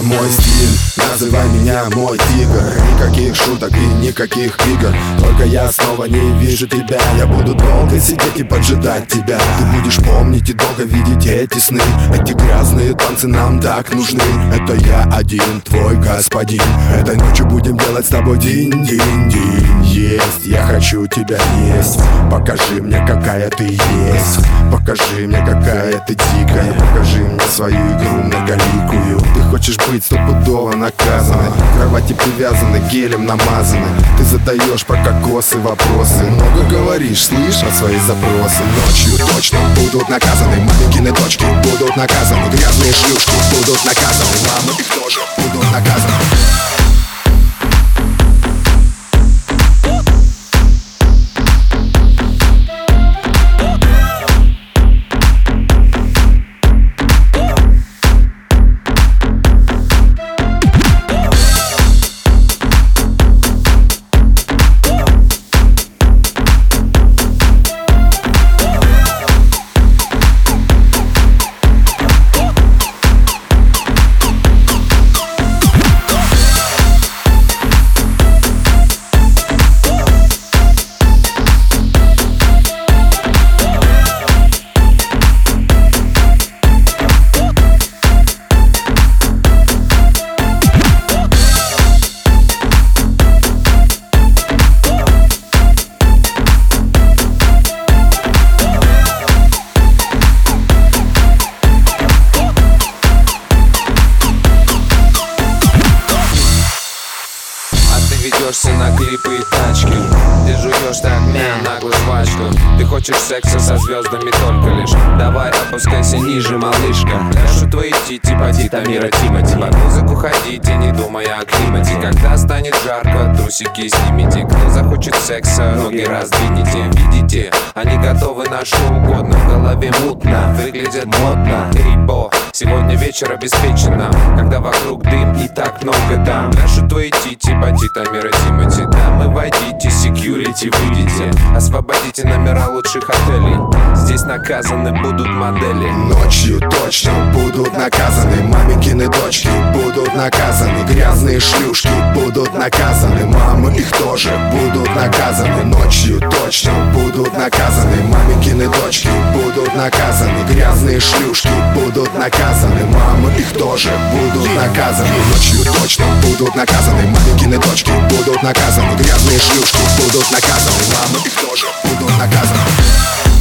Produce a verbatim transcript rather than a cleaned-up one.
Мой стиль, называй меня мой тигр. Никаких шуток и никаких игр. Только я снова не вижу тебя. Я буду долго сидеть и поджидать тебя. Ты будешь помнить и долго видеть эти сны. Эти грязные танцы нам так нужны. Это я один, твой господин. Этой ночью будем делать с тобой динь-динь-динь. Есть, я хочу тебя есть. Покажи мне, какая ты есть. Покажи мне, какая ты дикая. Покажи мне свою игру многоликую. Ты хочешь быть стопудово наказанной. К кровати привязаны, гелем намазаны. Ты задаешь про кокосы вопросы. Много говоришь, слышь, про свои запросы. Ночью точно будут наказаны. Маменькины дочки будут наказаны. Грязные шлюшки будут наказаны. Мамы их тоже будут наказаны. Ведешься на клипы и тачки. Ты жуешь так меня наглую жвачку. Ты хочешь секса со звездами только лишь. Давай опускайся ниже, малышка. Ляжу твои тити, поди Тамира Тимати. Под музыку ходите, не думая о климате. Когда станет жарко, трусики снимите. Кто захочет секса, ноги раздвинете. Видите, они готовы на что угодно. В голове мутно, выглядят модно. Рибо, сегодня вечер обеспечено. Когда вокруг дым и так много дам. Ляжу твои тити, поди Тамира Тимати. Дамы, войдите, секьюрити, выйдите. Освободите номера лучших отелей. Здесь наказаны будут модели. Ночью точно будут наказаны. Маменькины дочки будут наказаны. Грязные шлюшки будут наказаны. Мамы их тоже будут наказаны. Ночью точно будут наказаны. Маменькины дочки будут наказаны. Грязные шлюшки будут наказаны. Мамы их тоже будут наказаны. Ночью точно будут наказаны. Маменькины дочки будут наказаны. Грязные шлюшки будут наказаны. Мамы их тоже будут наказаны.